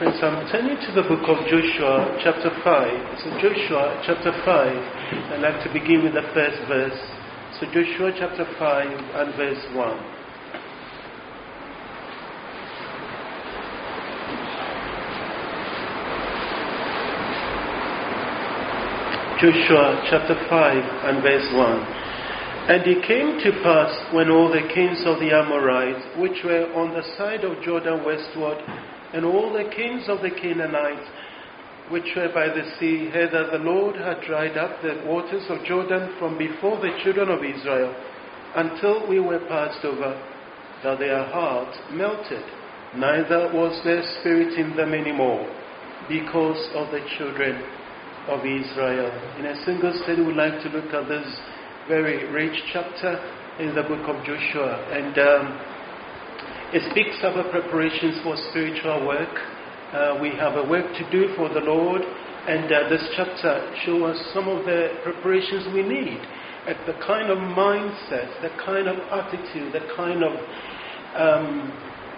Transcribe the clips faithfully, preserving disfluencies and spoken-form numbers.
Friends, I'm turning to the book of Joshua, chapter five. So Joshua, chapter five, I'd like to begin with the first verse. So Joshua, chapter five and verse one. Joshua, chapter five and verse one. And it came to pass, when all the kings of the Amorites, which were on the side of Jordan westward, and all the kings of the Canaanites, which were by the sea, heard that the Lord had dried up the waters of Jordan from before the children of Israel, until we were passed over, that their heart melted, neither was there spirit in them anymore, because of the children of Israel. In a single study, we'd like to look at this very rich chapter in the book of Joshua, and um, it speaks of a preparations for spiritual work. Uh, we have a work to do for the Lord, and uh, this chapter shows us some of the preparations we need, at the kind of mindset, the kind of attitude, the kind of um,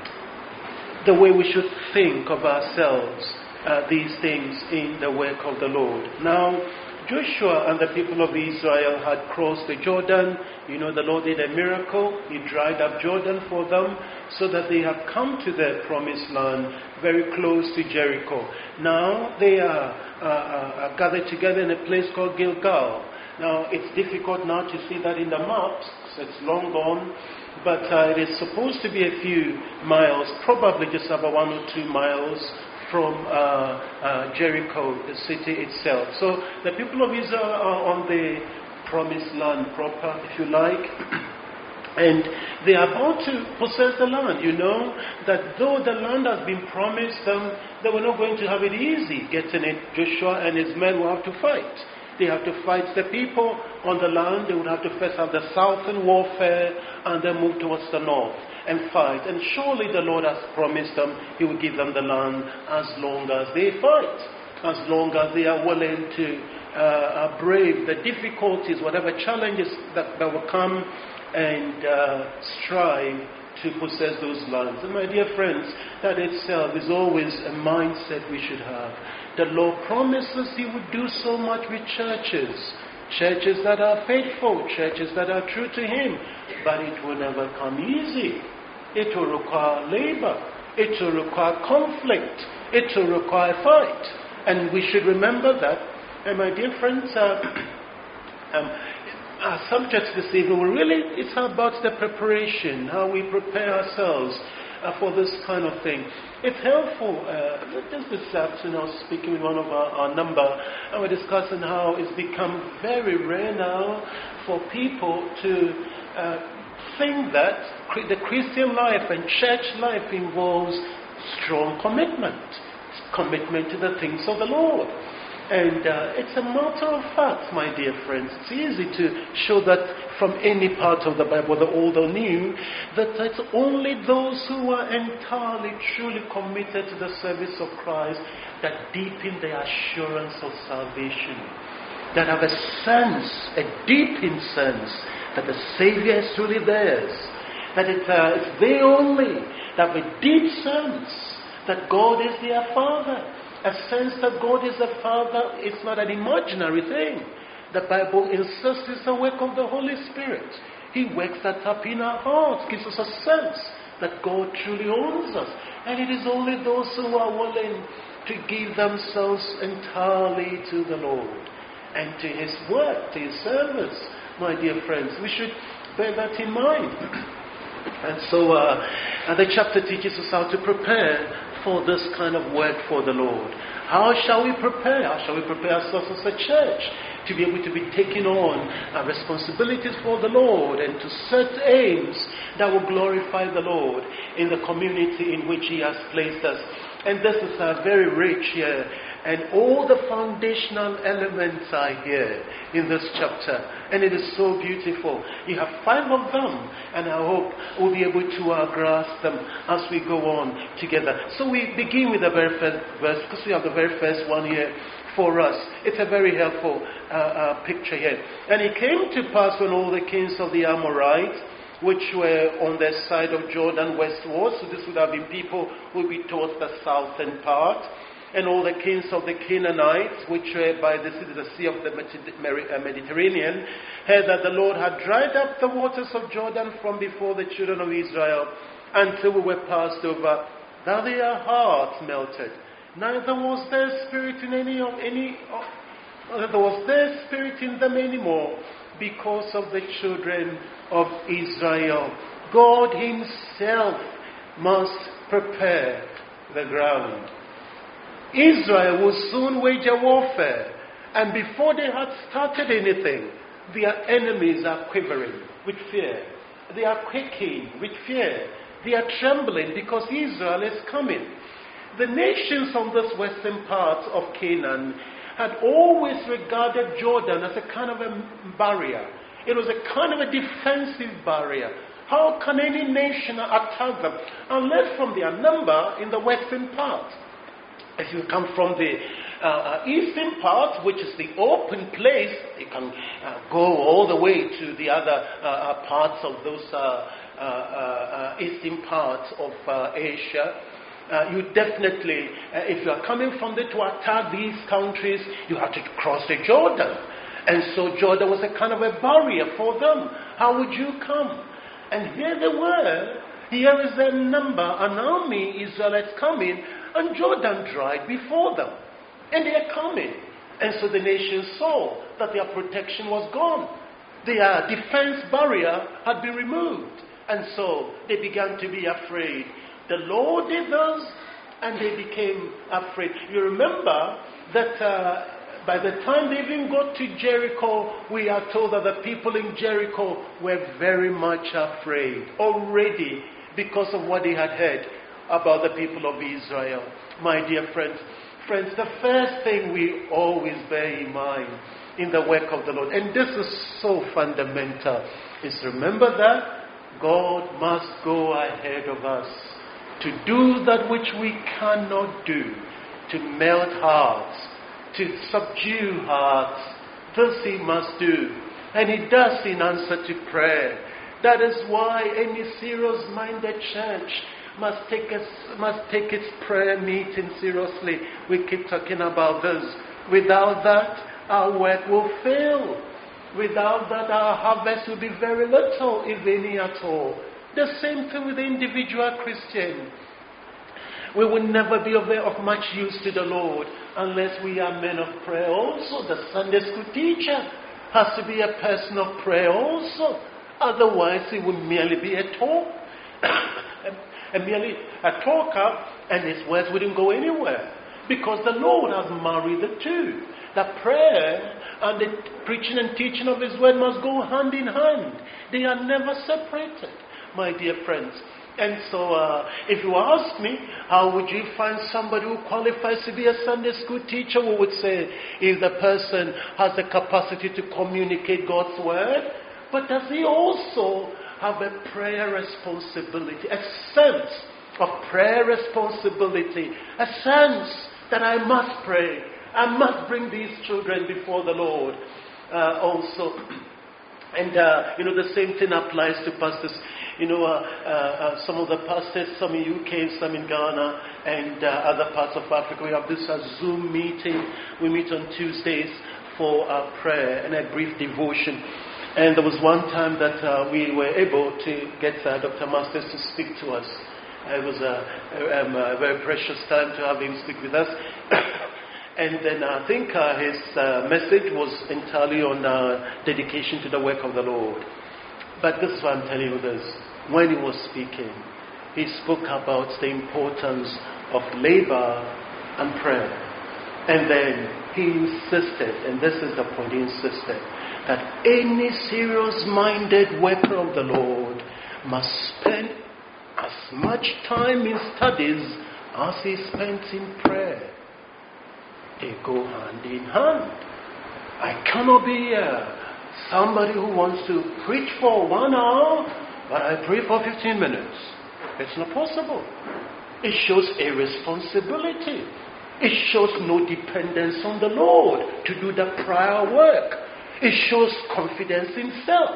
the way we should think of ourselves, uh, these things in the work of the Lord. Now, Joshua and the people of Israel had crossed the Jordan. You know, the Lord did a miracle. He dried up Jordan for them so that they have come to the promised land, very close to Jericho. Now they are, uh, are gathered together in a place called Gilgal. Now it's difficult now to see that in the maps, so it's long gone. But uh, it is supposed to be a few miles, probably just about one or two miles from uh, uh, Jericho, the city itself. So the people of Israel are on the promised land proper, if you like, and they are about to possess the land. You know that though the land has been promised them, they were not going to have it easy getting it. Joshua and his men will have to fight. They have to fight the people on the land. They would have to first have the southern warfare and then move towards the north and fight. And surely the Lord has promised them He will give them the land as long as they fight, as long as they are willing to uh, brave the difficulties, whatever challenges that, that will come, and uh, strive to possess those lands. And my dear friends, that itself is always a mindset we should have. The Lord promises He would do so much with churches. Churches that are faithful, churches that are true to Him. But it will never come easy. It will require labor. It will require conflict. It will require fight. And we should remember that. And my dear friends, uh, um, our subject this evening, will really, it's about the preparation, how we prepare ourselves uh, for this kind of thing. It's helpful. Uh, just this afternoon, I was speaking with one of our, our number, and we're discussing how it's become very rare now for people to uh, think that the Christian life and church life involves strong commitment, commitment to the things of the Lord. And uh, it's a matter of fact, my dear friends. It's easy to show that from any part of the Bible, the old or new, that it's only those who are entirely, truly committed to the service of Christ that deepen the assurance of salvation, that have a sense, a deepened sense, that the Savior is truly theirs, that it, uh, it's they only that have a deep sense that God is their Father. A sense that God is a Father is not an imaginary thing. The Bible insists it's a work of the Holy Spirit. He works that up in our hearts, gives us a sense that God truly owns us. And it is only those who are willing to give themselves entirely to the Lord and to His work, to His service, my dear friends. We should bear that in mind. And so uh, and the chapter teaches us how to prepare for this kind of work for the Lord. How shall we prepare? How shall we prepare ourselves as a church to be able to be taking on our responsibilities for the Lord and to set aims that will glorify the Lord in the community in which He has placed us? And this is uh, very rich here. And all the foundational elements are here in this chapter. And it is so beautiful. You have five of them. And I hope we'll be able to uh, grasp them as we go on together. So we begin with the very first verse, because we have the very first one here for us. It's a very helpful uh, uh, picture here. And it came to pass when all the kings of the Amorites, which were on the side of Jordan westward. So this would have been people who would be towards the southern part. And all the kings of the Canaanites, which were by the sea, the sea of the Mediterranean, heard that the Lord had dried up the waters of Jordan from before the children of Israel until we were passed over, that their hearts melted. Neither was there spirit in any of any of, there was there spirit in them anymore because of the children of Israel. God Himself must prepare the ground. Israel will soon wage a warfare, and before they had started anything, their enemies are quivering with fear. They are quaking with fear. They are trembling because Israel is coming. The nations on this western part of Canaan had always regarded Jordan as a kind of a barrier. It was a kind of a defensive barrier. How can any nation attack them? Unless from their number in the western part. If you come from the uh, uh, eastern part, which is the open place, you can uh, go all the way to the other uh, uh, parts of those uh, uh, uh, eastern parts of uh, Asia. Uh, you definitely, uh, if you are coming from there to attack these countries, you have to cross the Jordan. And so Jordan was a kind of a barrier for them. How would you come? And here they were. Here is their number, an army, Israelites coming, and Jordan dried before them. And they are coming. And so the nation saw that their protection was gone. Their defense barrier had been removed. And so they began to be afraid. The Lord did this, and they became afraid. You remember that uh, by the time they even got to Jericho, we are told that the people in Jericho were very much afraid already because of what they had heard about the people of Israel. My dear friends, friends, the first thing we always bear in mind in the work of the Lord, and this is so fundamental, is remember that God must go ahead of us to do that which we cannot do, to melt hearts, to subdue hearts. This He must do. And He does in answer to prayer. That is why any serious-minded church must take, a, must take its prayer meeting seriously. We keep talking about this. Without that, our work will fail. Without that, our harvest will be very little, if any at all. The same thing with the individual Christian. We will never be of, of much use to the Lord unless we are men of prayer also. The Sunday school teacher has to be a person of prayer also. Otherwise, he will merely be a talk, a, a merely a talker, and his words wouldn't go anywhere. Because the Lord has married the two. The prayer and the preaching and teaching of His word must go hand in hand. They are never separated, my dear friends. And so, uh, if you ask me, how would you find somebody who qualifies to be a Sunday school teacher? We would say, if the person has the capacity to communicate God's word, but does he also have a prayer responsibility, a sense of prayer responsibility, a sense that I must pray, I must bring these children before the Lord uh, also. And, uh, you know, the same thing applies to pastors. You know, uh, uh, uh, some of the pastors, some in U K, some in Ghana, and uh, other parts of Africa, we have this uh, Zoom meeting. We meet on Tuesdays for uh, prayer and a brief devotion. And there was one time that uh, we were able to get uh, Doctor Masters to speak to us. It was a, um, a very precious time to have him speak with us. And then I think uh, his uh, message was entirely on uh, dedication to the work of the Lord. But this is why I'm telling you this. When he was speaking, he spoke about the importance of labor and prayer. And then he insisted, and this is the point, he insisted, that any serious-minded worker of the Lord must spend as much time in studies as he spends in prayer. They go hand in hand. I cannot be uh, somebody who wants to preach for one hour, but I pray for fifteen minutes. It's not possible. It shows irresponsibility. It shows no dependence on the Lord to do the prayer work. It shows confidence in self.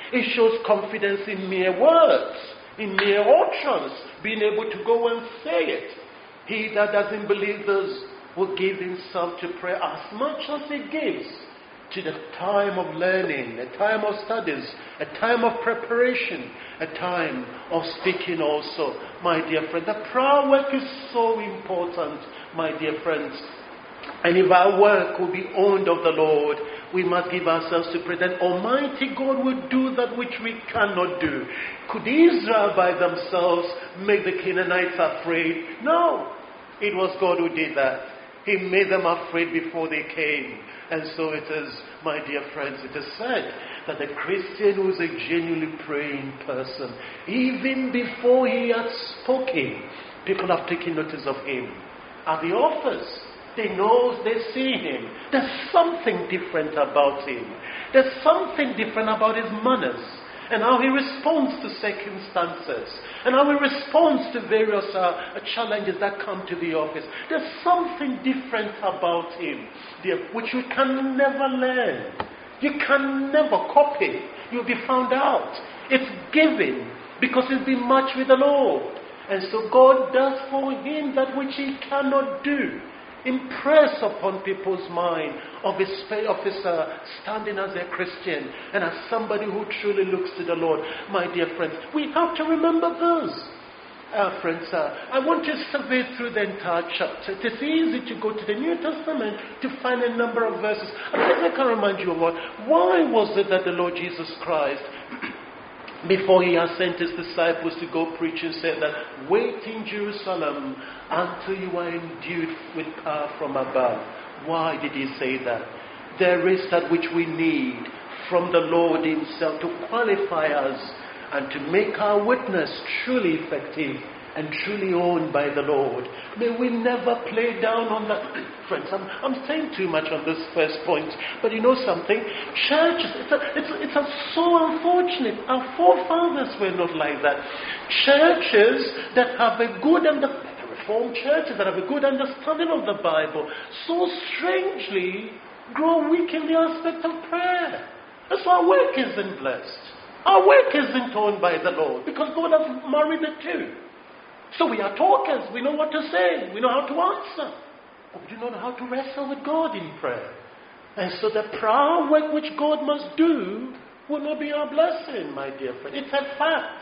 It shows confidence in mere words, in mere utterance, being able to go and say it. He that doesn't believe this will give himself to prayer as much as he gives to the time of learning, a time of studies, a time of preparation, a time of speaking also. My dear friend, the prayer work is so important, my dear friends. And if our work will be owned of the Lord, we must give ourselves to prayer. Then Almighty God will do that which we cannot do. Could Israel by themselves make the Canaanites afraid? No. It was God who did that. He made them afraid before they came. And so it is, my dear friends, it is said that the Christian who is a genuinely praying person, even before he has spoken, people have taken notice of him. At the office, they know, they see him. There's something different about him. There's something different about his manners and how he responds to circumstances and how he responds to various uh, challenges that come to the office. There's something different about him, dear, which you can never learn. You can never copy. You'll be found out. It's given because he's been much with the Lord. And so God does for him that which he cannot do. Impress upon people's mind of his, of his uh, standing as a Christian and as somebody who truly looks to the Lord. My dear friends, we have to remember this. Uh, friends, uh, I want to survey through the entire chapter. It is easy to go to the New Testament to find a number of verses. I can remind you of what. Why was it that the Lord Jesus Christ, before he had sent his disciples to go preach, and said that, wait in Jerusalem until you are endued with power from above? Why did he say that? There is that which we need from the Lord himself to qualify us and to make our witness truly effective and truly owned by the Lord. May we never play down on that. Friends, I'm, I'm saying too much on this first point, but you know something? Churches, it's, a, it's, a, it's a so unfortunate. Our forefathers were not like that. Churches that have a good understanding, Reformed churches that have a good understanding of the Bible, so strangely grow weak in the aspect of prayer. That's why our work isn't blessed. Our work isn't owned by the Lord, because God has married the two. So we are talkers. We know what to say. We know how to answer. But we do not know how to wrestle with God in prayer. And so the prayer work which God must do will not be our blessing, my dear friend. It's a fact.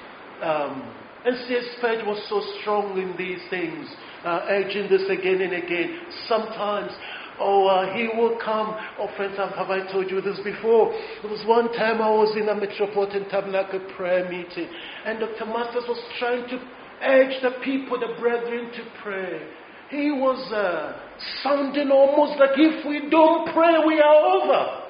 Um, and C S Spurgeon was so strong in these things, uh, urging this again and again. Sometimes, oh, uh, he will come. Oh, friends, have, have I told you this before? There was one time I was in a Metropolitan Tabernacle prayer meeting, and Doctor Masters was trying to urge the people, the brethren, to pray. He was uh, sounding almost like if we don't pray, we are over.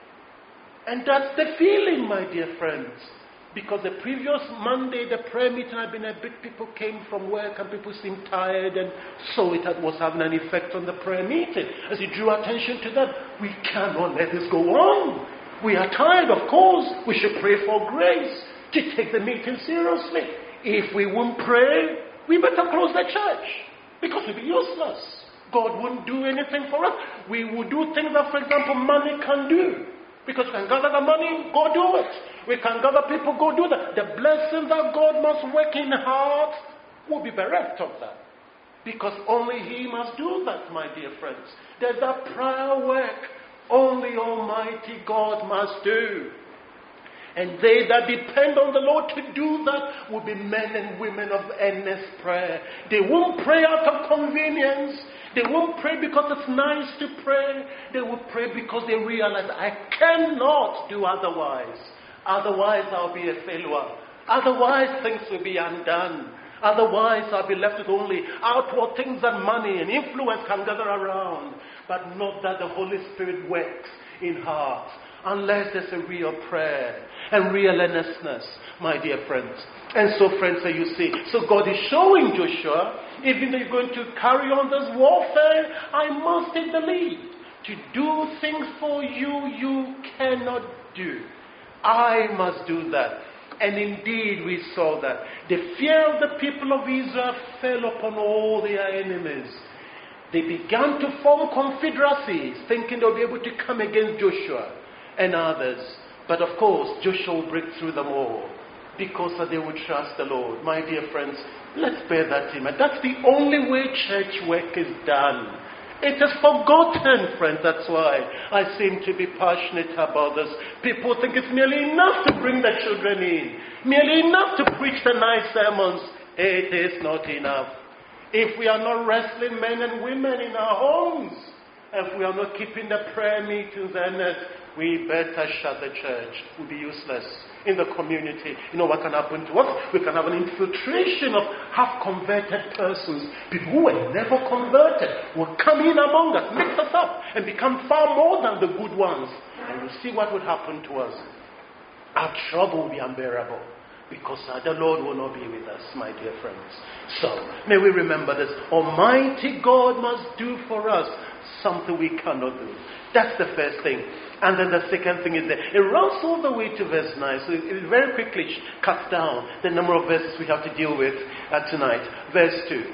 And that's the feeling, my dear friends. Because the previous Monday, the prayer meeting had been a bit, people came from work and people seemed tired, and so it had, was having an effect on the prayer meeting. As he drew attention to that, we cannot let this go on. We are tired, of course. We should pray for grace to take the meeting seriously. If we won't pray, we better close the church, because it will be useless. God won't do anything for us. We will do things that, for example, money can do. Because we can gather the money, go do it. We can gather people, go do that. The blessing that God must work in hearts will be bereft of that. Because only he must do that, my dear friends. There's that prayer work only Almighty God must do. And they that depend on the Lord to do that will be men and women of earnest prayer. They won't pray out of convenience. They won't pray because it's nice to pray. They will pray because they realize, I cannot do otherwise. Otherwise I'll be a failure. Otherwise things will be undone. Otherwise I'll be left with only outward things that money and influence can gather around. But not that the Holy Spirit works in hearts. Unless there's a real prayer and real earnestness, my dear friends. And so, friends, so you see, so God is showing Joshua, even though you're going to carry on this warfare, I must take the lead. To do things for you, you cannot do. I must do that. And indeed, we saw that. The fear of the people of Israel fell upon all their enemies. They began to form confederacies, thinking they'll be able to come against Joshua and others. But of course, Joshua will break through them all because they would trust the Lord. My dear friends, let's bear that in mind. That's the only way church work is done. It is forgotten, friends. That's why I seem to be passionate about this. People think it's merely enough to bring the children in, merely enough to preach the nice sermons. It is not enough. If we are not wrestling men and women in our homes, if we are not keeping the prayer meetings earnest, we better shut the church. We'll be useless in the community. You know what can happen to us? We can have an infiltration of half-converted persons. People who were never converted will come in among us, mix us up, and become far more than the good ones. And we'll see what would happen to us. Our trouble will be unbearable. Because uh, the Lord will not be with us, my dear friends. So, may we remember this. Almighty God must do for us something we cannot do. That's the first thing. And then the second thing is that it runs all the way to verse nine. So it, it very quickly cuts down the number of verses we have to deal with uh, tonight. Verse two.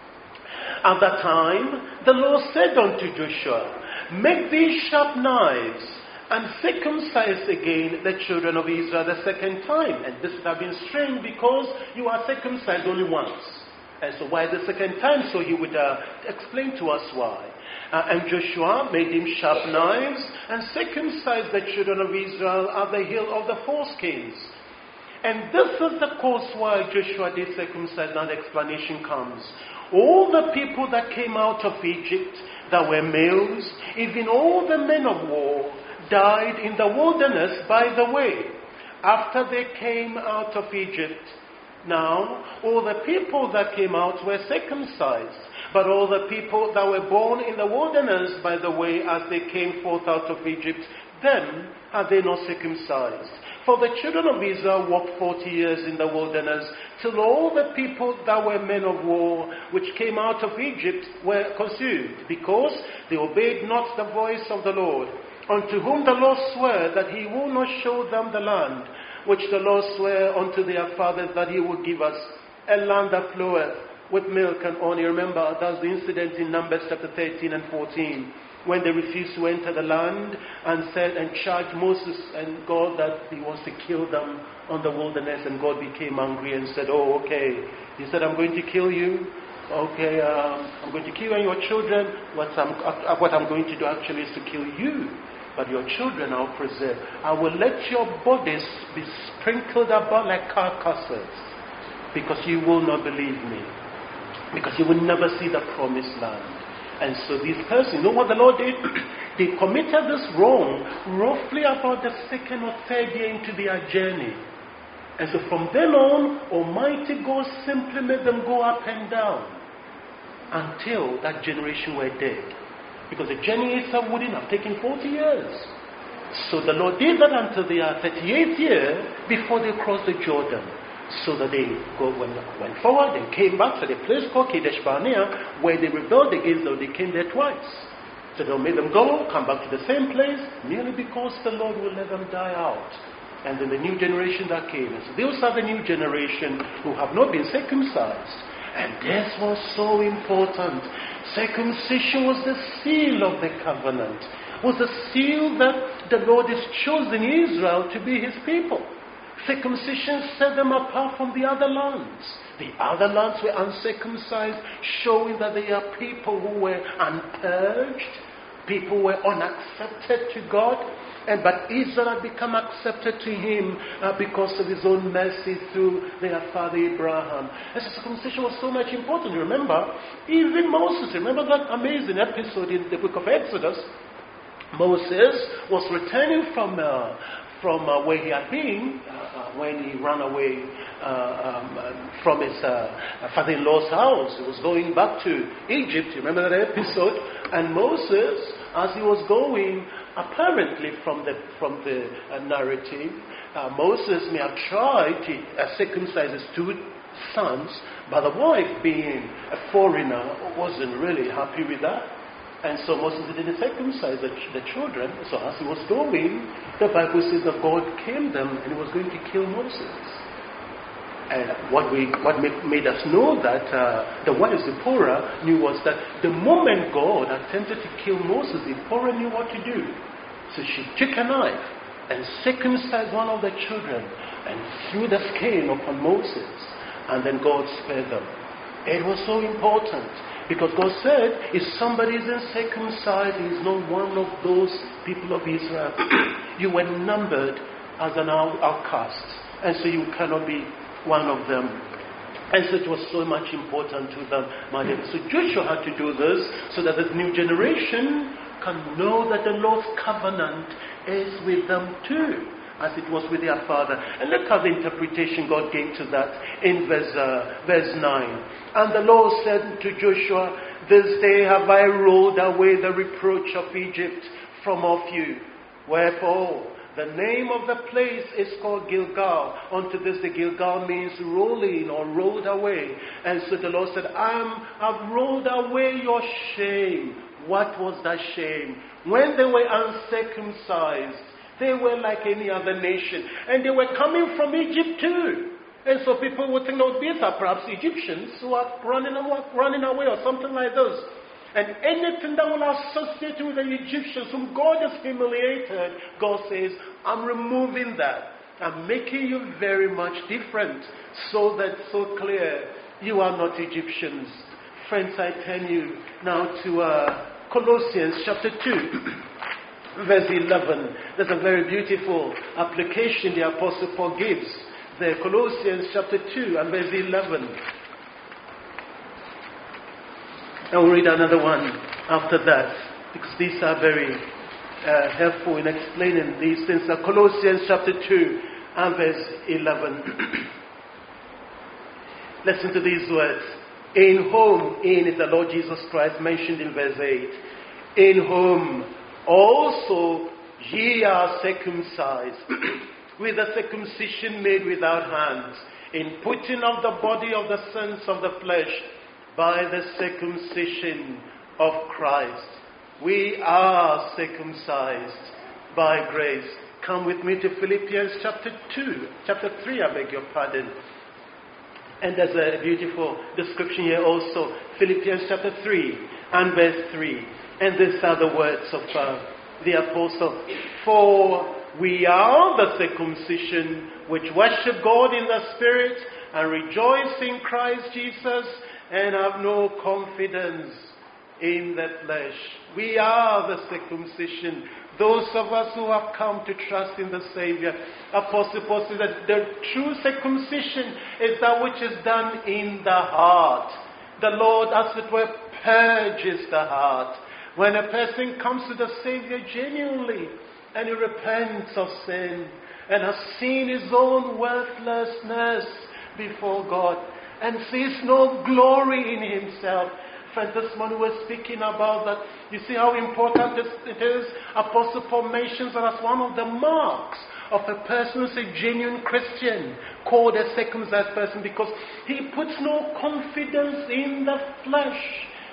At that time, the Lord said unto Joshua, make these sharp knives, and circumcise again the children of Israel the second time. And this would have been strange because you are circumcised only once. And so why the second time? So he would uh, explain to us why. Uh, and Joshua made him sharp knives and circumcised the children of Israel at the hill of the foreskins. And this is the cause why Joshua did circumcise. Now the explanation comes. All the people that came out of Egypt that were males, even all the men of war, died in the wilderness by the way, after they came out of Egypt. Now, all the people that came out were circumcised, but all the people that were born in the wilderness by the way as they came forth out of Egypt, them are they not circumcised. For the children of Israel walked forty years in the wilderness, till all the people that were men of war, which came out of Egypt, were consumed, because they obeyed not the voice of the Lord, unto whom the Lord sware that he will not show them the land, which the Lord sware unto their fathers that he would give us, a land that floweth with milk and honey. Remember, that's the incident in Numbers chapter thirteen and fourteen, when they refused to enter the land and said and charged Moses and God that he wants to kill them on the wilderness, and God became angry and said, oh, okay. He said, I'm going to kill you. Okay, um, I'm going to kill you and your children. What I'm, uh, what I'm going to do actually is to kill you. But your children I'll preserve. I will let your bodies be sprinkled about like carcasses, because you will not believe me, because you will never see the promised land. And so these persons, you know what the Lord did? They committed this wrong roughly about the second or third year into their journey. And so from then on, Almighty God simply made them go up and down until that generation were dead. Because the journey itself wouldn't have taken forty years. So the Lord did that until their thirty-eighth year before they crossed the Jordan. So that they go, went, went forward and came back to the place called Kadesh Barnea, where they rebelled against them. They came there twice. So they made them go, come back to the same place, merely because the Lord will let them die out. And then the new generation that came. And so those are the new generation who have not been circumcised. And this was so important. Circumcision was the seal of the covenant. Was the seal that the Lord has chosen Israel to be his people. Circumcision set them apart from the other lands. The other lands were uncircumcised, showing that they are people who were unpurged, people who were unaccepted to God. And but Israel had become accepted to him uh, because of his own mercy through their father Abraham. And so circumcision was so much important. Remember, even Moses, remember that amazing episode in the book of Exodus? Moses was returning from uh, from uh, where he had been uh, uh, when he ran away uh, um, uh, from his uh, father-in-law's house. He was going back to Egypt. You remember that episode? And Moses, as he was going, apparently from the from the uh, narrative, uh, Moses may have tried to uh, circumcise his two sons, but the wife, being a foreigner, wasn't really happy with that. And so Moses didn't circumcise the, the children. So as he was going, the Bible says that God came them and he was going to kill Moses. And what we what made, made us know that uh, the wife Zipporah knew was that the moment God attempted to kill Moses, Zipporah knew what to do. So she took a knife and circumcised one of the children and threw the skin upon Moses, and then God spared them. It was so important because God said, if somebody isn't circumcised, he is not one of those people of Israel. You were numbered as an outcast, and so you cannot be one of them. And so it was so much important to them. So Joshua had to do this so that the new generation can know that the Lord's covenant is with them too, as it was with their father. And look at the interpretation God gave to that in verse, uh, verse nine. And the Lord said to Joshua, this day have I rolled away the reproach of Egypt from off you. Wherefore, the name of the place is called Gilgal. Unto this, the Gilgal means rolling or rolled away. And so the Lord said, I'm, I've rolled away your shame. What was that shame? When they were uncircumcised, they were like any other nation. And they were coming from Egypt too. And so people would think, no, these are perhaps Egyptians who are running, running away or something like this. And anything that will associate with the Egyptians whom God has humiliated, God says, I'm removing that. I'm making you very much different, so that so clear you are not Egyptians. Friends, I turn you now to uh, Colossians chapter two, verse eleven. There's a very beautiful application the Apostle Paul gives. The Colossians chapter two and verse eleven. And we'll read another one after that, because these are very uh, helpful in explaining these things. Uh, Colossians chapter two and verse eleven. Listen to these words. In whom, in is the Lord Jesus Christ, mentioned in verse eight. In whom also ye are circumcised, with a circumcision made without hands, in putting of the body of the sins of the flesh, by the circumcision of Christ. We are circumcised by grace. Come with me to Philippians chapter two, chapter three, I beg your pardon. And there's a beautiful description here also. Philippians chapter three and verse three. And these are the words of uh, the apostle. For we are the circumcision which worship God in the Spirit and rejoice in Christ Jesus, and have no confidence in the flesh. We are the circumcision. Those of us who have come to trust in the Savior. Apostle Paul says that the true circumcision is that which is done in the heart. The Lord, as it were, purges the heart. When a person comes to the Savior genuinely and he repents of sin and has seen his own worthlessness before God, and sees no glory in himself. Friends, this morning we're speaking about that. You see how important it is? Apostle Paul mentions that as one of the marks of a person who's a genuine Christian, called a circumcised person, because he puts no confidence in the flesh.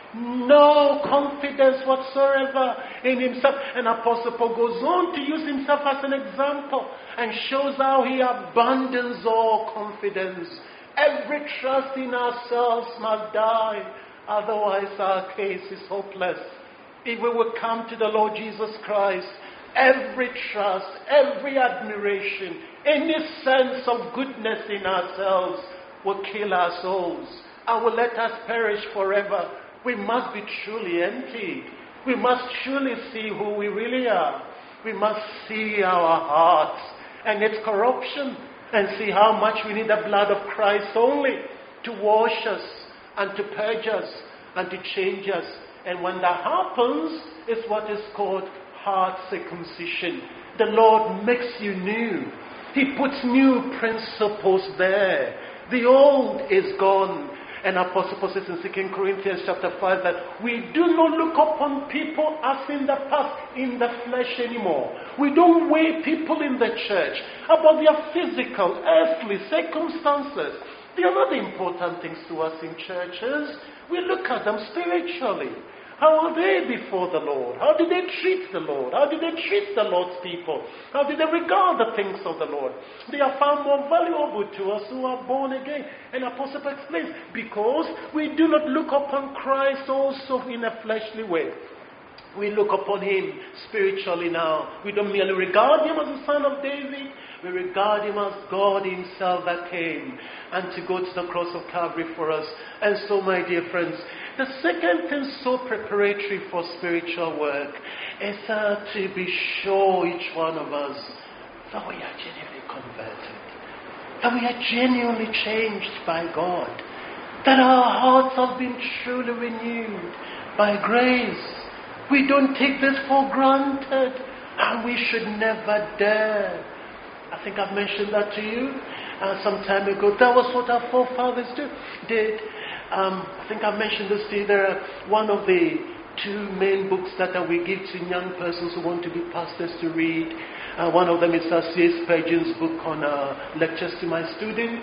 No confidence whatsoever in himself. And Apostle Paul goes on to use himself as an example and shows how he abandons all confidence. Every trust in ourselves must die. Otherwise our case is hopeless. If we will come to the Lord Jesus Christ, every trust, every admiration, any sense of goodness in ourselves will kill our souls and will let us perish forever. We must be truly emptied. We must truly see who we really are. We must see our hearts and its corruption, and see how much we need the blood of Christ only to wash us and to purge us and to change us. And when that happens, it's what is called heart circumcision. The Lord makes you new. He puts new principles there. The old is gone. And Apostle Paul says in Second Corinthians chapter five that we do not look upon people as in the past, in the flesh anymore. We don't weigh people in the church about their physical, earthly circumstances. They are not the important things to us in churches. We look at them spiritually. How are they before the Lord? How do they treat the Lord? How do they treat the Lord's people? How do they regard the things of the Lord? They are far more valuable to us who are born again. And Apostle Paul explains, because we do not look upon Christ also in a fleshly way. We look upon him spiritually now. We don't merely regard him as the son of David. We regard him as God himself that came and to go to the cross of Calvary for us. And so, my dear friends, the second thing so preparatory for spiritual work is uh, to be sure, each one of us, that we are genuinely converted, that we are genuinely changed by God, that our hearts have been truly renewed by grace. We don't take this for granted, and we should never dare. I think I've mentioned that to you uh, some time ago. That was what our forefathers do, did. Um, I think I mentioned this to you. There are one of the two main books that uh, we give to young persons who want to be pastors to read. Uh, one of them is uh, C S Spurgeon's book on uh, Lectures to My Student.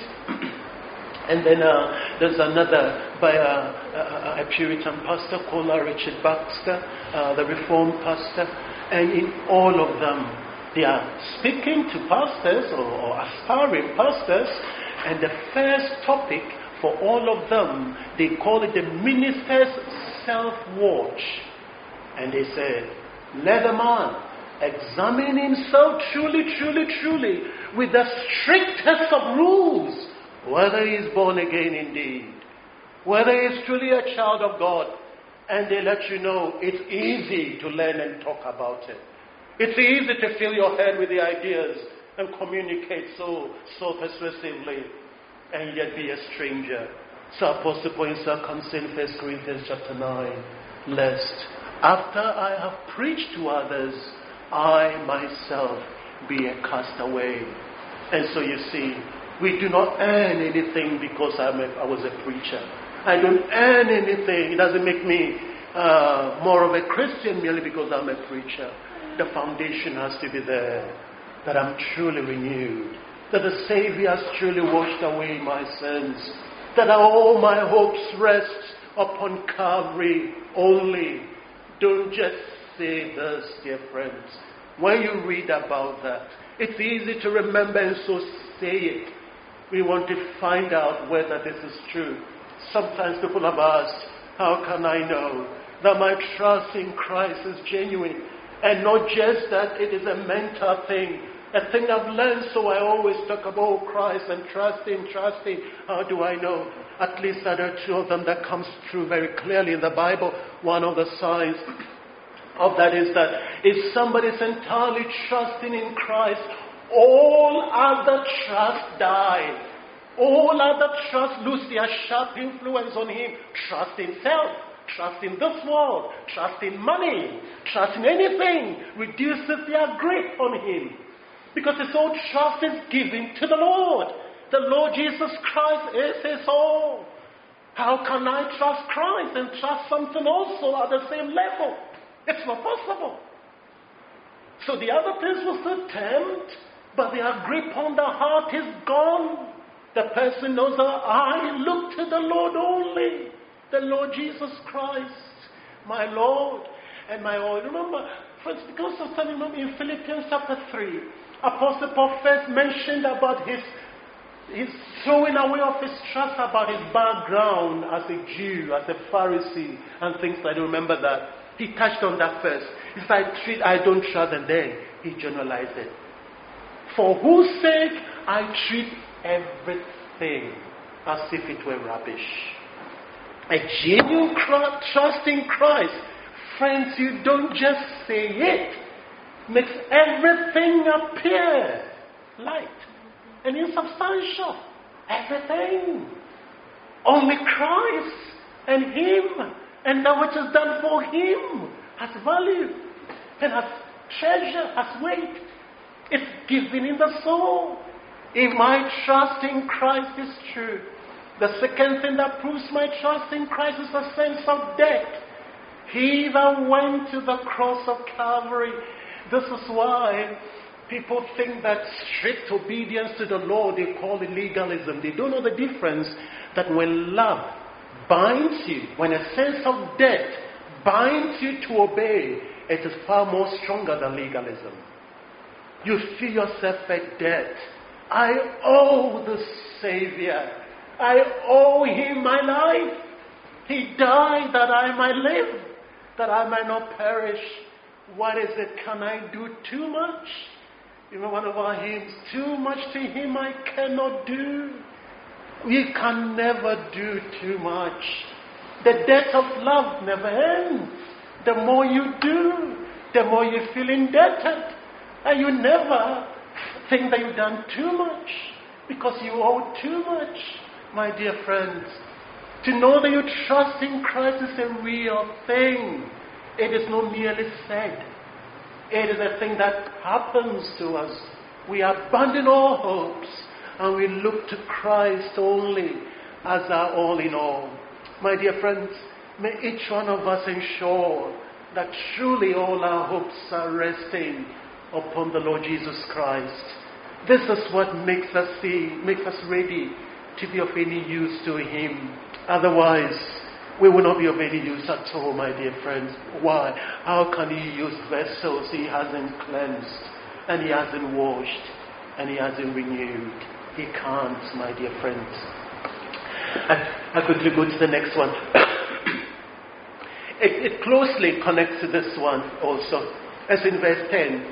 And then uh, there's another by a, a, a Puritan pastor called uh, Richard Baxter, uh, the Reformed pastor. And in all of them, they are speaking to pastors or, or aspiring pastors. And the first topic for all of them, they call it the minister's self-watch. And they said, let a man examine himself truly, truly, truly, with the strictest of rules, whether he is born again indeed, whether he is truly a child of God. And they let you know it's easy to learn and talk about it. It's easy to fill your head with the ideas and communicate so, so persuasively, and yet be a stranger. So Apostle Paul comes in First Corinthians chapter nine, lest after I have preached to others, I myself be a castaway. And so you see, we do not earn anything because I'm a, I was a preacher. I don't earn anything. It doesn't make me uh, more of a Christian merely because I'm a preacher. The foundation has to be there, that I'm truly renewed, that the Savior has truly washed away my sins, that all my hopes rest upon Calvary only. Don't just say this, dear friends. When you read about that, it's easy to remember and so say it. We want to find out whether this is true. Sometimes people have asked, how can I know that my trust in Christ is genuine? And not just that it is a mental thing, a thing I've learned, so I always talk about Christ and trust Him, trust Him. How do I know? At least there are two of them that comes through very clearly in the Bible. One of the signs of that is that if somebody is entirely trusting in Christ, all other trust dies. All other trust lose their sharp influence on him. Trust in self, trust in this world, trust in money, trust in anything reduces their grip on him. Because his whole trust is given to the Lord. The Lord Jesus Christ is his all. How can I trust Christ and trust something also at the same level? It's not possible. So the other things will still tempt, but their grip on the heart is gone. The person knows that I look to the Lord only. The Lord Jesus Christ, my Lord and my all. Remember, friends, because of time, remember in Philippians chapter three, Apostle Paul first mentioned about his, his throwing away of his trust about his background as a Jew, as a Pharisee, and things like that. Remember that. He touched on that first. He said, I treat, I don't trust, and then he generalized it. For whose sake I treat everything as if it were rubbish. A genuine trust in Christ, friends, you don't just say it, makes everything appear light and insubstantial. Everything. Only Christ and Him and that which is done for Him has value and has treasure, has weight. It's given in the soul. If my trust in Christ is true, the second thing that proves my trust in Christ is a sense of debt. He that went to the cross of Calvary. This is why people think that strict obedience to the law, they call it legalism. They don't know the difference that when love binds you, when a sense of debt binds you to obey, it is far more stronger than legalism. You feel yourself a debt. I owe the Savior. I owe Him my life. He died that I might live. that I might not perish. What is it? Can I do too much? Even one of our hymns, too much to him I cannot do. We can never do too much. The debt of love never ends. The more you do, the more you feel indebted. And you never think that you've done too much because you owe too much. My dear friends, to know that you trust in Christ is a real thing. It is not merely said. It is a thing that happens to us. We abandon all hopes and we look to Christ only as our all in all. My dear friends, may each one of us ensure that truly all our hopes are resting upon the Lord Jesus Christ. This is what makes us see, makes us ready to be of any use to Him. Otherwise, we will not be of any use at all, my dear friends. Why? How can He use vessels He hasn't cleansed, and He hasn't washed, and He hasn't renewed? He can't, my dear friends. I, I quickly go to the next one. it, it closely connects to this one also. As in verse ten.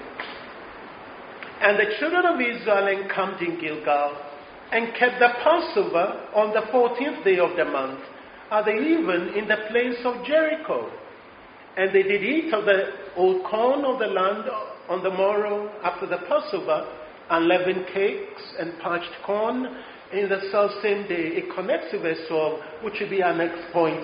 And the children of Israel encamped in Gilgal, and kept the Passover on the fourteenth day of the month, at the even in the plains of Jericho. And they did eat of the old corn of the land on the morrow after the Passover, unleavened cakes and parched corn in the self same day. It connects to verse twelve, which will be our next point.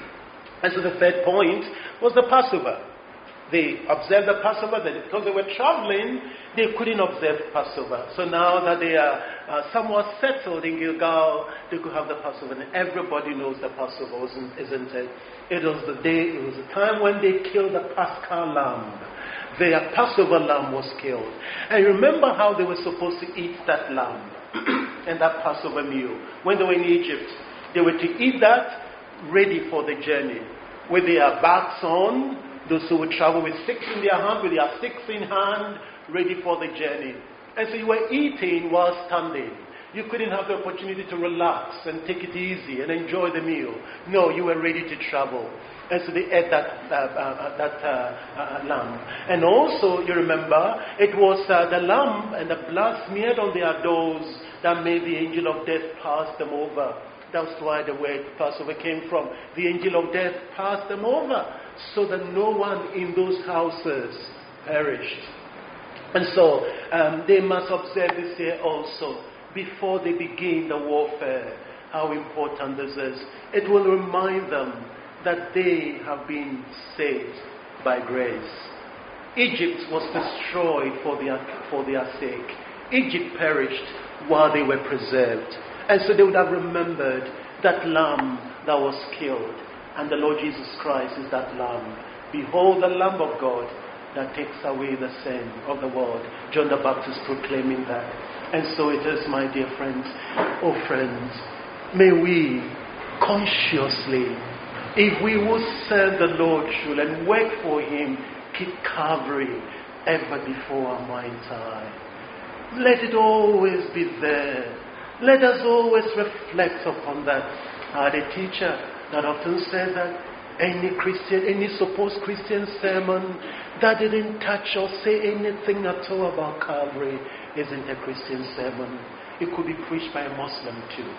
And so the third point was the Passover. They observed the Passover, because they were traveling, they couldn't observe Passover. So now that they are uh, somewhat settled in Gilgal, they could have the Passover. And everybody knows the Passover, isn't it? It was the day, it was the time when they killed the Paschal lamb. Their Passover lamb was killed. And remember how they were supposed to eat that lamb and that Passover meal. When they were in Egypt, they were to eat that ready for the journey, with their backs on. Those who would travel with sticks in their hand, with their sticks in hand, ready for the journey. And so you were eating while standing. You couldn't have the opportunity to relax and take it easy and enjoy the meal. No, you were ready to travel. And so they ate that, uh, uh, that uh, uh, lamb. And also, you remember, it was uh, the lamb and the blood smeared on their doors that made the angel of death pass them over. That's why the word Passover came from. The angel of death passed them over, so that no one in those houses perished. And so um, they must observe this here also before they begin the warfare. How important this is. It will remind them that they have been saved by grace. Egypt was destroyed for their, for their sake. Egypt perished while they were preserved. And so they would have remembered that lamb that was killed. And the Lord Jesus Christ is that lamb. Behold the Lamb of God that takes away the sin of the world. John the Baptist proclaiming that. And so it is, my dear friends. Oh friends, may we consciously, if we will serve the Lord truly and work for Him, keep Calvary ever before our mind's eye. Let it always be there. Let us always reflect upon that. I had a teacher that often said that any Christian, any supposed Christian sermon that didn't touch or say anything at all about Calvary isn't a Christian sermon. It could be preached by a Muslim too.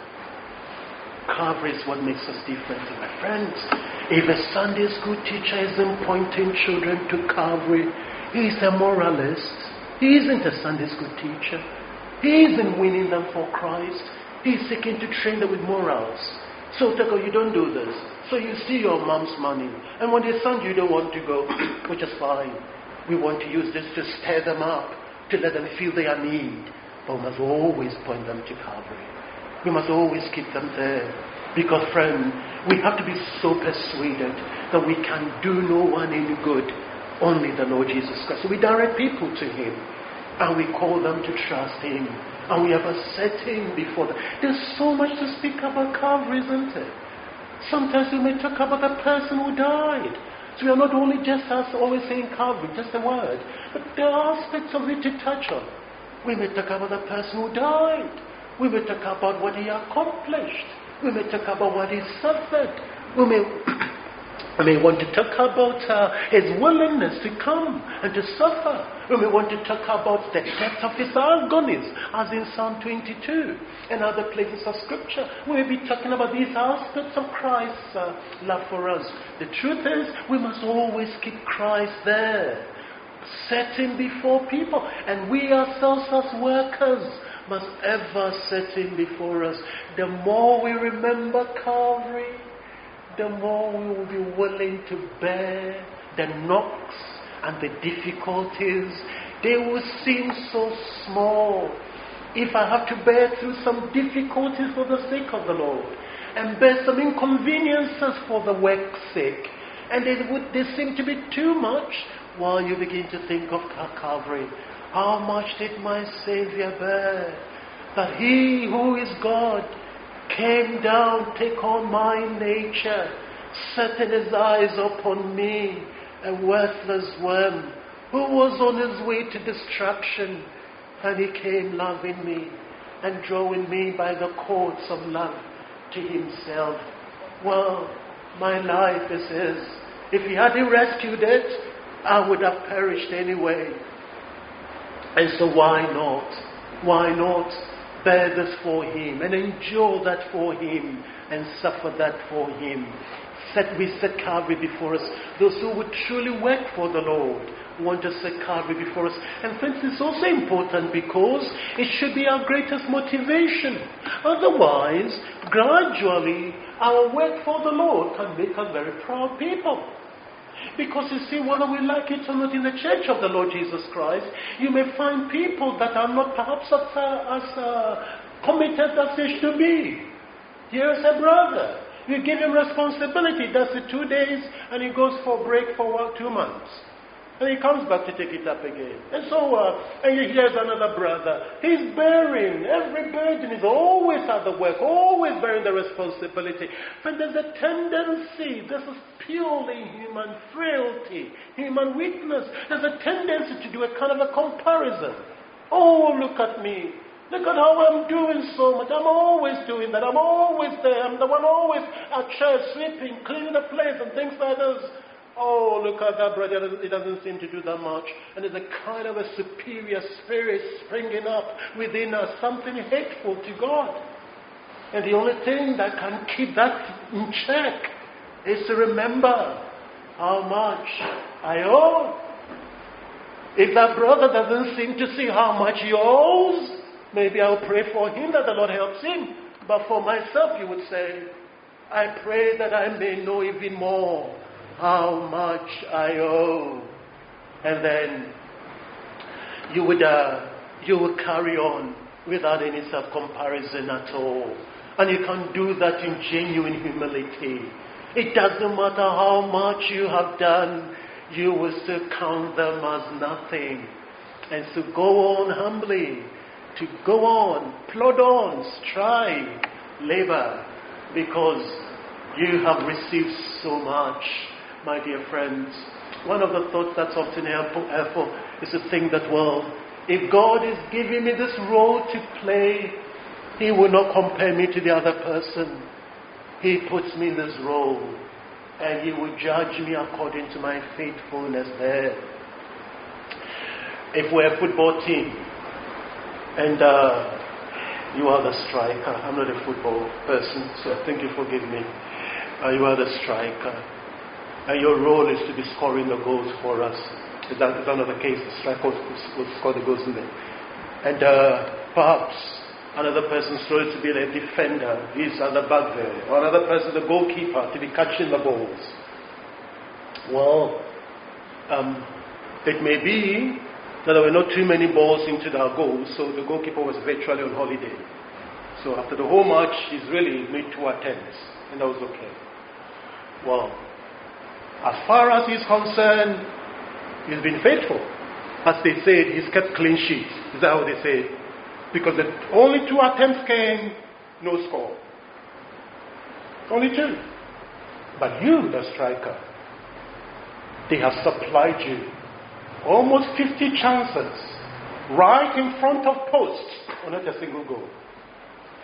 Calvary is what makes us different, my friends. If a Sunday school teacher isn't pointing children to Calvary, he's a moralist. He isn't a Sunday school teacher. He isn't winning them for Christ. He's seeking to train them with morals. So, Tako, you don't do this. So you see your mom's money. And when they send you, don't want to go, which is fine. We want to use this to stir them up, to let them feel their need. But we must always point them to Calvary. We must always keep them there. Because, friend, we have to be so persuaded that we can do no one any good. Only the Lord Jesus Christ. So we direct people to Him. And we call them to trust Him. And we have a setting before them. There's so much to speak about Calvary, isn't it? Sometimes we may talk about the person who died. So we are not only just as always saying Calvary, just a word. But there are aspects of it to touch on. We may talk about the person who died. We may talk about what He accomplished. We may talk about what He suffered. We may We may want to talk about uh, his willingness to come and to suffer. We may want to talk about the depth of his agonies, as in Psalm twenty-two and other places of Scripture. We may be talking about these aspects of Christ's uh, love for us. The truth is, we must always keep Christ there, set him before people. And we ourselves as workers must ever set him before us. The more we remember Calvary, the more we will be willing to bear the knocks and the difficulties. They will seem so small. If I have to bear through some difficulties for the sake of the Lord, and bear some inconveniences for the work's sake, and they, would, they seem to be too much, while you begin to think of Calvary. How much did my Savior bear? That he who is God came down, take on my nature, setting his eyes upon me, a worthless worm, who was on his way to destruction, and he came loving me and drawing me by the cords of love to himself. Well, my life is his. If he hadn't rescued it, I would have perished anyway. And so why not? Why not bear this for him and endure that for him and suffer that for him? Set, we set Calvary before us. Those who would truly work for the Lord want to set Calvary before us. And friends, it's also important because it should be our greatest motivation. Otherwise, gradually, our work for the Lord can make us very proud people. Because you see, whether we like it or not, in the church of the Lord Jesus Christ, you may find people that are not perhaps as, uh, as uh, committed as they should be. Here's a brother. You give him responsibility. Does it two days and he goes for a break for well, two months. And he comes back to take it up again. And so, uh, and here's another brother. He's bearing every burden. He's always at the work, always bearing the responsibility. But there's a tendency, this is purely human frailty, human weakness. There's a tendency to do a kind of a comparison. Oh, look at me. Look at how I'm doing so much. I'm always doing that. I'm always there. I'm the one always at church, sweeping, cleaning the place and things like this. Oh, look at that brother. It doesn't seem to do that much. And there's a kind of a superior spirit springing up within us, something hateful to God. And the only thing that can keep that in check is to remember how much I owe. If that brother doesn't seem to see how much he owes, maybe I'll pray for him that the Lord helps him. But for myself, you would say, I pray that I may know even more how much I owe. And then you would uh, you would carry on without any self-comparison at all. And you can do that in genuine humility. It doesn't matter how much you have done, you will still count them as nothing. And so go on humbly, to go on, plod on, strive, labor, because you have received so much. My dear friends, one of the thoughts that's often helpful is to think that, well, if God is giving me this role to play, He will not compare me to the other person. He puts me in this role, and He will judge me according to my faithfulness there. If we're a football team, and uh, you are the striker, I'm not a football person, so I think you forgive me. Uh, you are the striker. And your role is to be scoring the goals for us. If that is not the case, the striker will score the goals in there. And uh, perhaps another person's role is to be a defender. He's at the back there. Or another person, the goalkeeper, to be catching the balls. Well, um, it may be that there were not too many balls into our goals, so the goalkeeper was virtually on holiday. So after the whole match, he's really made two attempts, and that was okay. Well, as far as he's concerned, he's been faithful. As they said, he's kept clean sheets. Is that how they say it? Because the only two attempts came, no score. Only two. But you, the striker, they have supplied you almost fifty chances right in front of posts, or not a single goal.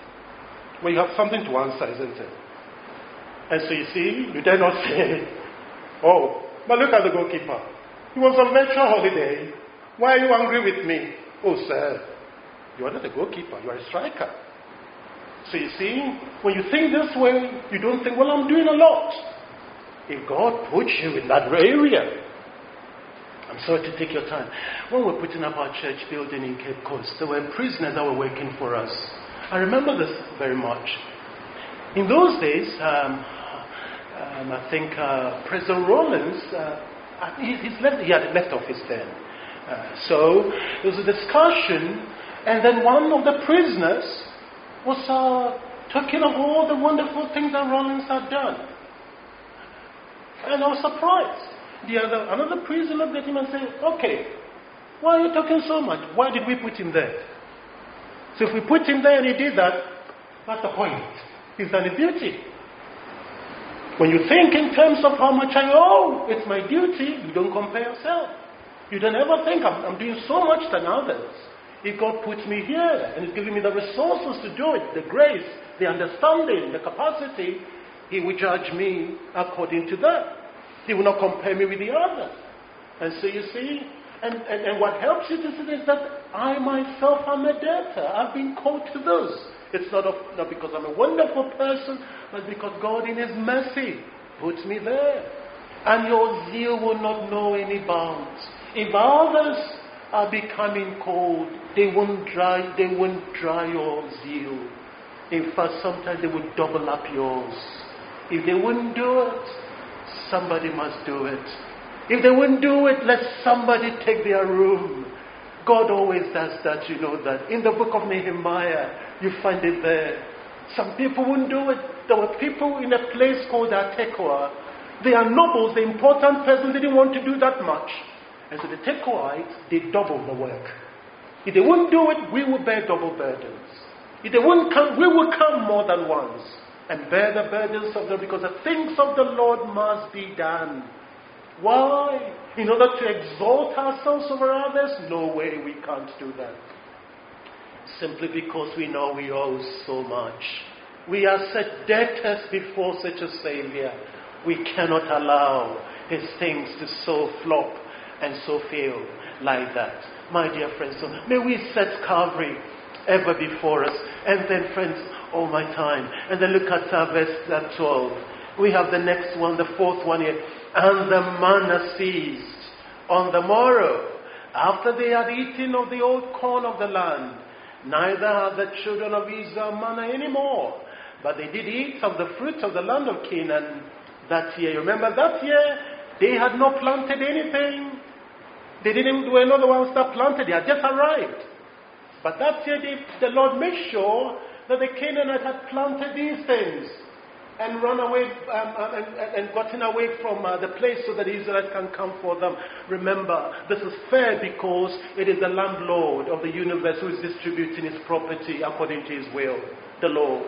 Well, you have something to answer, isn't it? And so you see, you dare not say, Oh, but look at the goalkeeper. He was on virtual holiday. Why are you angry with me? Oh, sir, you are not a goalkeeper. You are a striker. So you see, when you think this way, you don't think, well, I'm doing a lot. If God puts you in that area, I'm sorry to take your time. When we were putting up our church building in Cape Coast, there were prisoners that were working for us. I remember this very much. In those days, um, um, I think uh, President Rawlings, uh, he, he's left, he had left office then. Uh, so there was a discussion, and then one of the prisoners was uh, talking of all the wonderful things that Rawlings had done. And I was surprised. The other, another prisoner looked at him and said, okay, why are you talking so much? Why did we put him there? So if we put him there and he did that, what's the point? He's done a duty. When you think in terms of how much I owe, it's my duty, you don't compare yourself. You don't ever think I'm, I'm doing so much than others. If God puts me here and is giving me the resources to do it, the grace, the understanding, the capacity, He will judge me according to that. He will not compare me with the others. And so you see, and, and, and what helps you to see is that I myself am a debtor. I've been called to this. It's not, of, not because I'm a wonderful person, but because God in His mercy puts me there. And your zeal will not know any bounds. If others are becoming cold, they won't dry, they won't dry your zeal. In fact, sometimes they will double up yours. If they wouldn't do it, somebody must do it. If they wouldn't do it, let somebody take their room. God always does that, you know that. In the book of Nehemiah, you find it there. Some people wouldn't do it. There were people in a place called Tekoa. They are nobles, the important person didn't want to do that much. And so the Tekoites, they doubled the work. If they wouldn't do it, we would bear double burdens. If they wouldn't come, we would come more than once and bear the burdens of them, because the things of the Lord must be done. Why? In order to exalt ourselves over others? No way, we can't do that. Simply because we know we owe so much. We are such debtors before such a Savior. We cannot allow His things to so flop and so fail like that. My dear friends, so may we set Calvary ever before us. And then, friends, all my time. And then look at uh, verse twelve. We have the next one, the fourth one here. And the manna ceased on the morrow, after they had eaten of the old corn of the land. Neither had the children of Israel manna anymore, but they did eat of the fruit of the land of Canaan that year. Remember, that year they had not planted anything. They didn't do another one that planted. They had just arrived. But that year they, the Lord made sure that the Canaanites had planted these things and run away um, and, and gotten away from uh, the place so that Israel can come for them. Remember, this is fair because it is the landlord of the universe who is distributing his property according to his will, the Lord.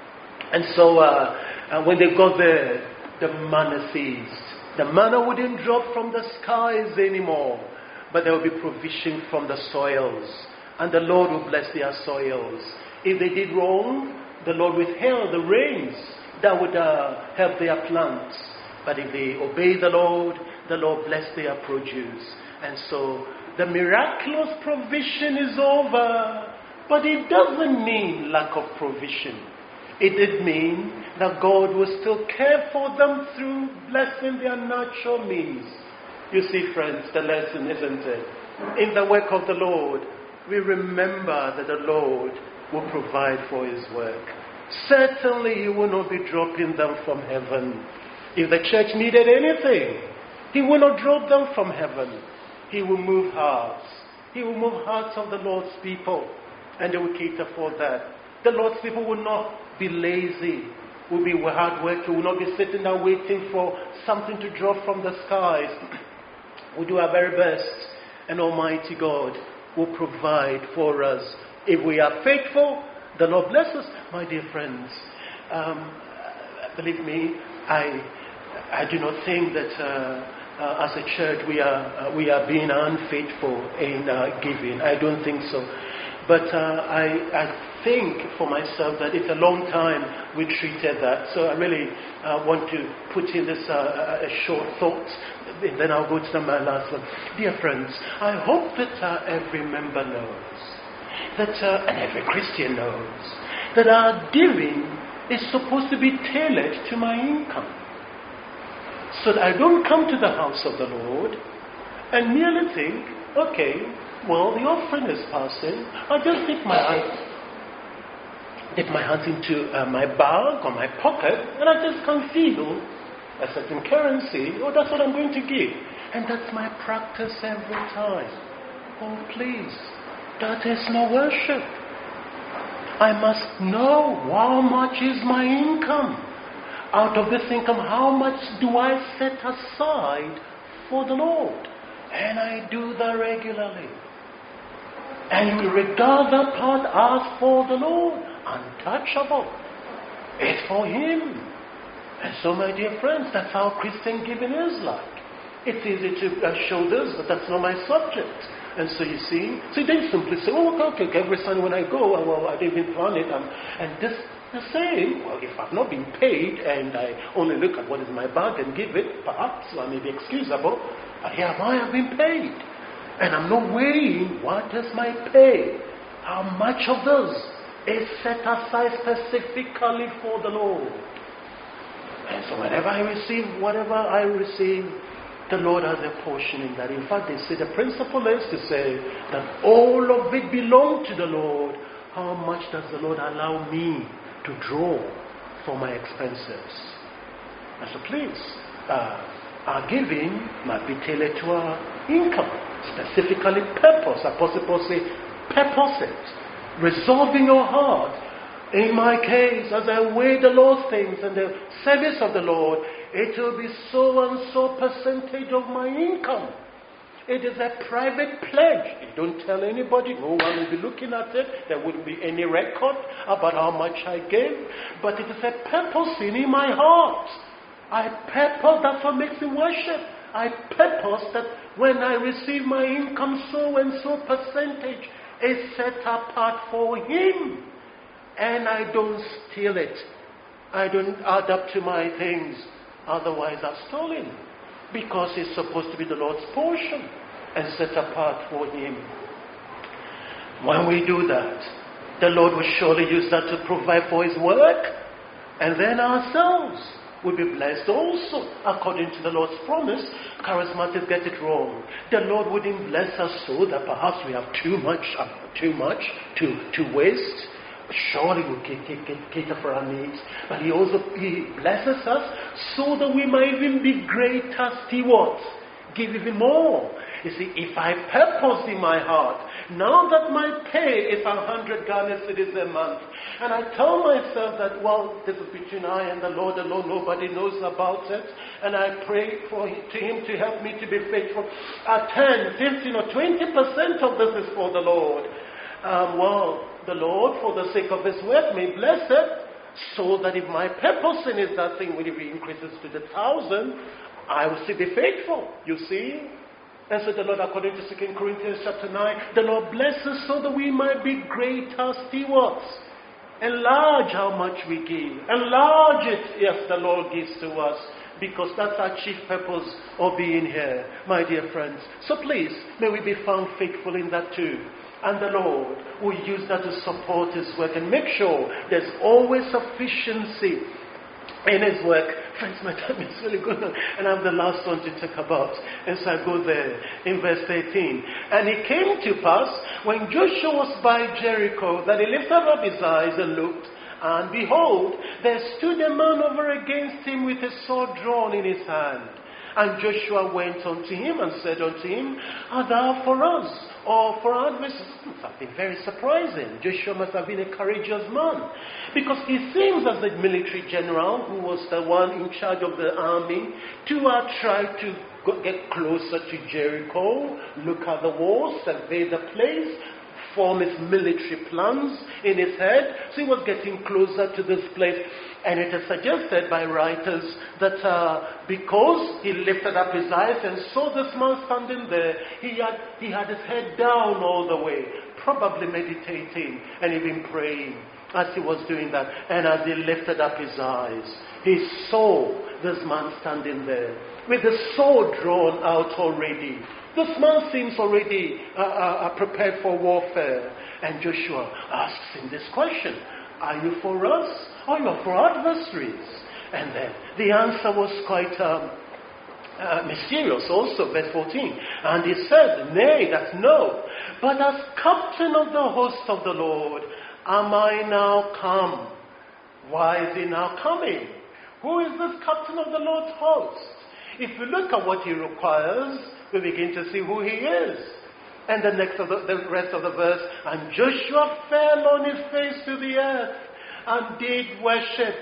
And so uh, uh, when they got there, the manna ceased. The manna wouldn't drop from the skies anymore, but there would be provision from the soils. And the Lord will bless their soils. If they did wrong, the Lord withheld the rains that would uh, help their plants. But if they obey the Lord, the Lord bless their produce. And so the miraculous provision is over. But it doesn't mean lack of provision. It did mean that God will still care for them through blessing their natural means. You see, friends, the lesson, isn't it? In the work of the Lord, we remember that the Lord will provide for His work. Certainly He will not be dropping them from heaven. If the church needed anything, He will not drop them from heaven. He will move hearts. He will move hearts of the Lord's people, and they will cater for that. The Lord's people will not be lazy, will be hard working, will not be sitting there waiting for something to drop from the skies. We'll do our very best, and Almighty God will provide for us. If we are faithful, the Lord bless us. My dear friends, um, believe me, I I do not think that uh, uh, as a church we are uh, we are being unfaithful in uh, giving. I don't think so. But uh, I, I think for myself that it's a long time we treated that. So I really uh, want to put in this uh, a short thought, and then I'll go to my last one. Dear friends, I hope that uh, every member knows, that uh, and every Christian knows, that our giving is supposed to be tailored to my income. So that I don't come to the house of the Lord and merely think, okay, well, the offering is passing. I just dip my hands, dip my hands into uh, my bag or my pocket, and I just can feel a certain currency. Oh, that's what I'm going to give. And that's my practice every time. Oh, please, that is no worship. I must know how much is my income. Out of this income, how much do I set aside for the Lord? And I do that regularly. And we regard that part as for the Lord, untouchable. It's for Him. And so, my dear friends, that's how Christian giving is like. It's easy to uh, show this, but that's not my subject. And so you see, so they simply say, oh, okay, okay, every Sunday when I go, well, I didn't even plan it. And, and this, the same, well, if I've not been paid and I only look at what is in my bag and give it, perhaps I may be excusable, but here am I, I've been paid. And I'm not weighing what is my pay. How much of this is set aside specifically for the Lord. And so whenever I receive, whatever I receive, the Lord has a portion in that. In fact, they say the principle is to say that all of it belongs to the Lord. How much does the Lord allow me to draw for my expenses? And so please, uh, our giving might be tailored to our income, specifically purpose. Apostle Paul says, purpose it. Resolve in your heart. In my case, as I weigh the Lord's things and the service of the Lord, it will be so and so percentage of my income. It is a private pledge. You don't tell anybody. No one will be looking at it. There wouldn't be any record about how much I gave. But it is a purpose in my heart. I purpose, that's what makes me worship. I purpose that when I receive my income, so and so percentage is set apart for Him. And I don't steal it. I don't add up to my things. Otherwise, I've stolen. Because it's supposed to be the Lord's portion and set apart for Him. When we do that, the Lord will surely use that to provide for His work. And then ourselves will be blessed also, according to the Lord's promise. Charismatics get it wrong. The Lord wouldn't bless us so that perhaps we have too much, uh, too much to, to waste. Surely we can cater for our needs. But He also He blesses us so that we might even be greater stewards. Give even more. You see, if I purpose in my heart, now that my pay is a hundred Ghana cedis a month, and I tell myself that, well, this is between I and the Lord alone, nobody knows about it, and I pray for to Him to help me to be faithful. At ten, fifteen, or twenty percent of this is for the Lord. Um, well, the Lord, for the sake of His work, may bless it, so that if my purpose in is that thing, when it increases to the thousand, I will still be faithful, you see. And so the Lord, according to Second Corinthians chapter nine, the Lord blesses so that we might be greater stewards. Enlarge how much we give. Enlarge it, yes, the Lord gives to us. Because that's our chief purpose of being here, my dear friends. So please, may we be found faithful in that too. And the Lord will use that to support His work and make sure there's always sufficiency in His work. Friends, my time is really good, and I have the last one to talk about. And so I go there in verse eighteen. And it came to pass, when Joshua was by Jericho, that he lifted up his eyes and looked, and behold, there stood a man over against him with a sword drawn in his hand. And Joshua went unto him and said unto him, Art thou for us, or for our adversaries? Something very surprising. Joshua must have been a courageous man, because he seems as the military general who was the one in charge of the army to uh, try to go, get closer to Jericho, look at the walls, survey the place, form his military plans in his head. So he was getting closer to this place. And it is suggested by writers that uh, because he lifted up his eyes and saw this man standing there, he had, he had his head down all the way, probably meditating and even praying as he was doing that. And as he lifted up his eyes, he saw this man standing there with the sword drawn out already. This man seems already uh, uh, prepared for warfare. And Joshua asks him this question: are you for us or you are for adversaries? And then the answer was quite um, uh, mysterious also, verse fourteen. And he said, nay, that's no. But as captain of the host of the Lord, am I now come? Why is he now coming? Who is this captain of the Lord's host? If you look at what he requires, we begin to see who he is. And the next of the, the rest of the verse, and Joshua fell on his face to the earth and did worship.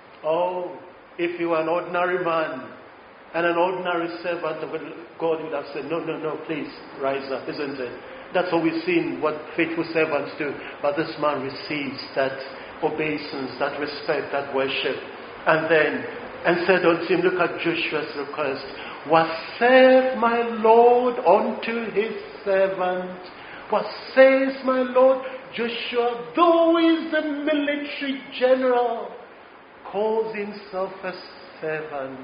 Oh, if you were an ordinary man and an ordinary servant of God would have said, no, no, no, please rise up, isn't it? That's what we've seen, what faithful servants do. But this man receives that obeisance, that respect, that worship. And then, and said unto him, look at Joshua's request. What saith my Lord unto his servant? What says my Lord? Joshua, though he is the military general, calls himself a servant.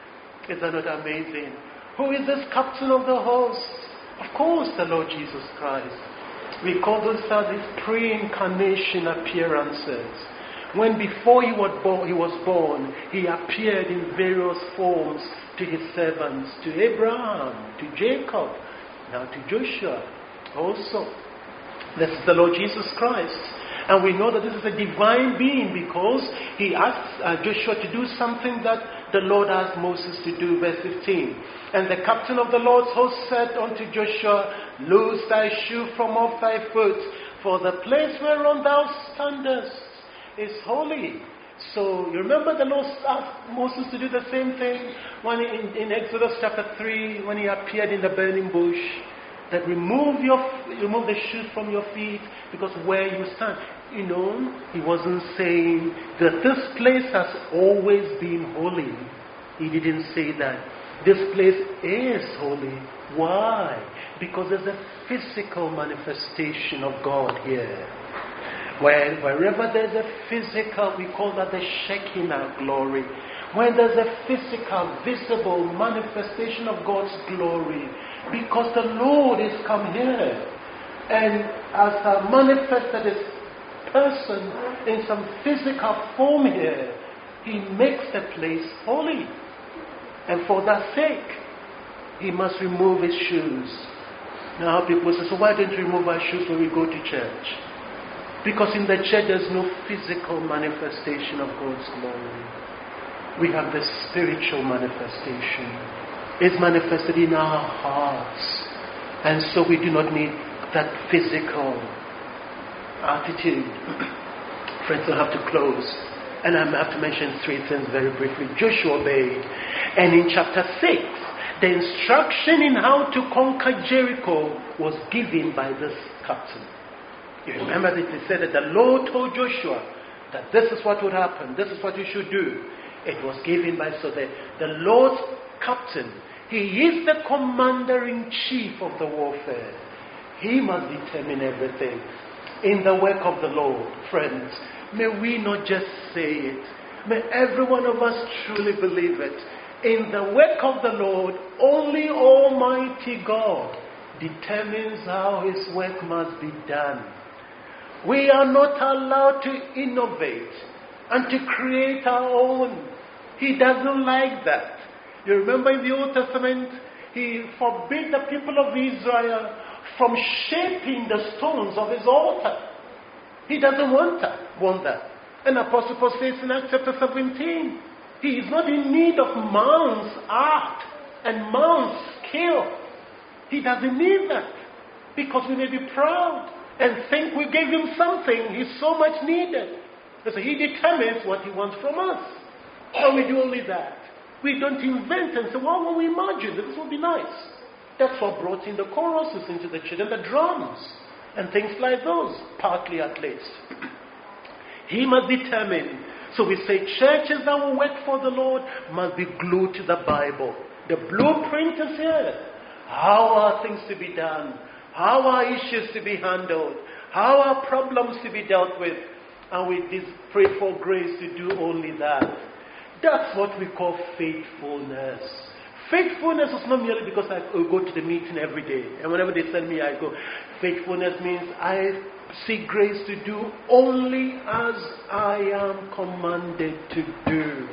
Is that not amazing? Who is this captain of the host? Of course, the Lord Jesus Christ. We call those these pre-incarnation appearances. When before he was, born, he was born, he appeared in various forms to his servants, to Abraham, to Jacob, now to Joshua also. This is the Lord Jesus Christ. And we know that this is a divine being because he asked uh, Joshua to do something that the Lord asked Moses to do, verse fifteen. And the captain of the Lord's host said unto Joshua, loose thy shoe from off thy foot, for the place whereon thou standest is holy. So you remember the Lord asked Moses to do the same thing when he, in, in Exodus chapter three, when he appeared in the burning bush, that remove your remove the shoes from your feet because where you stand. You know, he wasn't saying that this place has always been holy. He didn't say that. This place is holy. Why? Because there's a physical manifestation of God here. Where, wherever there's a physical, we call that the Shekinah glory. When there's a physical, visible manifestation of God's glory, because the Lord is come here, and as a manifested his person in some physical form here, he makes the place holy. And for that sake, he must remove his shoes. Now people say, so why don't you remove our shoes when we go to church? Because in the church there's no physical manifestation of God's glory. We have the spiritual manifestation. It's manifested in our hearts. And so we do not need that physical attitude. Friends, I have to close. And I have to mention three things very briefly. Joshua obeyed. And in chapter six, the instruction in how to conquer Jericho was given by this captain. You remember that he said that the Lord told Joshua that this is what would happen, this is what you should do. It was given by, so that the Lord's captain, he is the commander-in-chief of the warfare. He must determine everything in the work of the Lord. Friends, may we not just say it. May every one of us truly believe it. In the work of the Lord, only Almighty God determines how his work must be done. We are not allowed to innovate and to create our own. He doesn't like that. You remember in the Old Testament, he forbid the people of Israel from shaping the stones of his altar. He doesn't want that. Want that. And Apostle Paul says in Acts chapter seventeen, he is not in need of man's art and man's skill. He doesn't need that. Because we may be proud and think we gave him something he's so much needed. So he determines what he wants from us. And we do only that. We don't invent and say, well, when we imagine that this would be nice. That's what brought in the choruses into the church and the drums and things like those, partly at least. He must determine. So we say churches that will work for the Lord must be glued to the Bible. The blueprint is here. How are things to be done? how our issues to be handled, how our problems to be dealt with. And we just pray for grace to do only that. That's what we call faithfulness. Faithfulness is not merely because I go to the meeting every day, and whenever they send me, I go. Faithfulness means I seek grace to do only as I am commanded to do.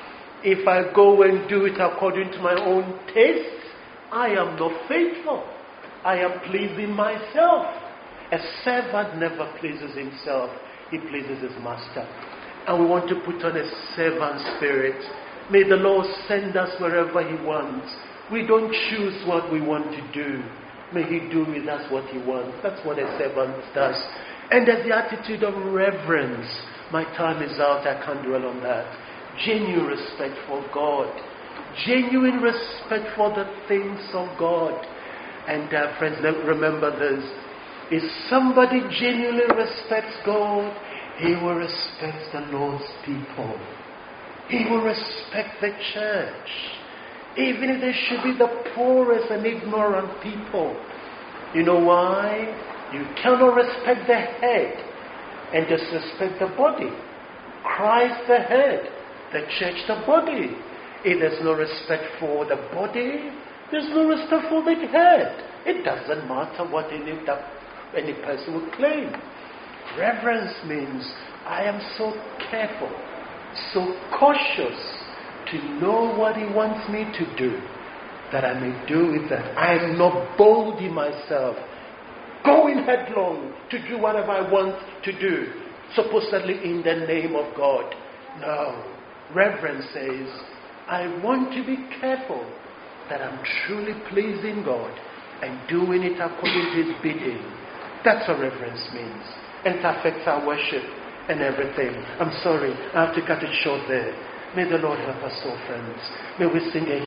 If I go and do it according to my own taste, I am not faithful. I am pleasing myself. A servant never pleases himself. He pleases his master. And we want to put on a servant spirit. May the Lord send us wherever He wants. We don't choose what we want to do. May He do with us what He wants. That's what a servant does. And there's the attitude of reverence. My time is out. I can't dwell on that. Genuine respect for God. Genuine respect for the things of God. And uh, friends, remember this. If somebody genuinely respects God, he will respect the Lord's people. He will respect the church. Even if they should be the poorest and ignorant people. You know why? You cannot respect the head and disrespect the body. Christ the head, the church the body. If there's no respect for the body, there's no respect for the head. It doesn't matter what any, any person would claim. Reverence means I am so careful, so cautious to know what He wants me to do, that I may do with that. I am not bold in myself, going headlong to do whatever I want to do, supposedly in the name of God. No. Reverence says, I want to be careful that I'm truly pleasing God and doing it according to His bidding. That's what reverence means. And it affects our worship and everything. I'm sorry, I have to cut it short there. May the Lord help us all, friends. May we sing a